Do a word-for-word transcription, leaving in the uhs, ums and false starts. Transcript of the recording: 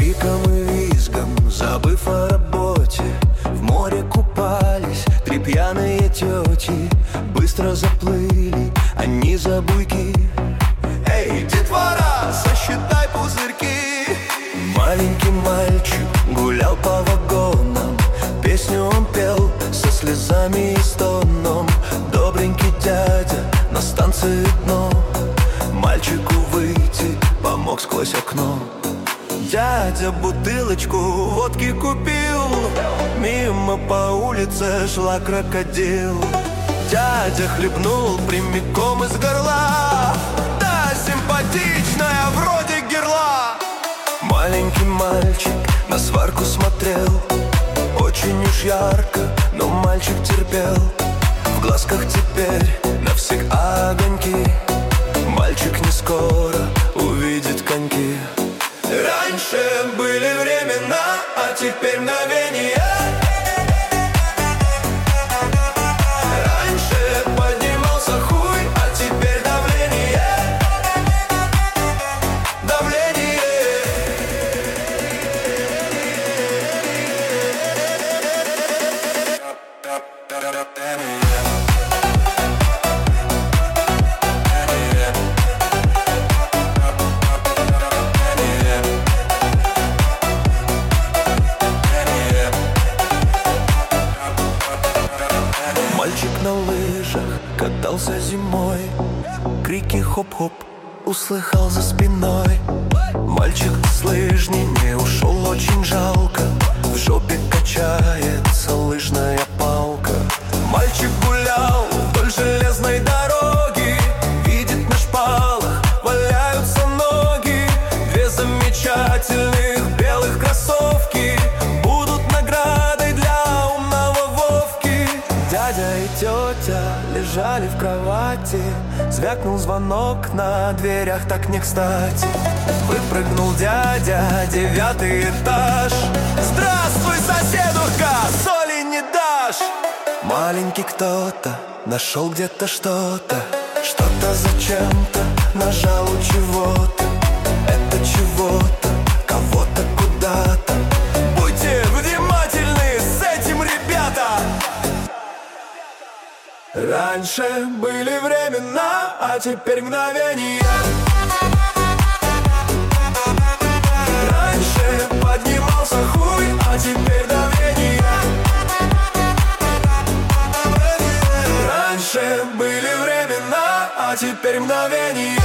криком и визгом, забыв о работе, в море купались три пьяные тети. Быстро заплыли они за буйки. Эй, детвора, сосчитай пузырьки. Маленький мальчик гулял по вагонам, песню он пел со слезами и стоном. Добренький дядя на станции дно мальчику выйти помог сквозь окно. Дядя бутылочку водки купил, мимо по улице шла крокодил. Дядя хлебнул прямиком из горла, да, симпатичная вроде герла. Маленький мальчик на сварку смотрел, очень уж ярко, но мальчик терпел. В глазках теперь навсегда огоньки, мальчик не скоро увидит коньки. Раньше были времена, а теперь мгновения. Раньше поднимался хуй, а теперь давление. Давление. Мальчик на лыжах катался зимой, крики хоп-хоп услыхал за спиной. Мальчик с лыжни не ушел, очень жалко, в жопе качается лыжная палка. Мальчик гулял вдоль железной дороги, видит на шпалах валяются ноги. Две замечательных белых кроссовки будут наградой для умного Вовки. Дядя и тетя лежали в кровати, звякнул звонок на дверях так не кстати. Выпрыгнул дядя, девятый этаж. Здравствуй, соседушка, соли не дашь? Маленький кто-то нашел где-то что-то, что-то зачем-то нажал у чего-то. Это чего-то, кого-то, куда-то. Будьте внимательны с этим, ребята! Раньше были времена, а теперь мгновения. Раньше поднимался хуй, а теперь давление. Раньше были времена, а теперь мгновения.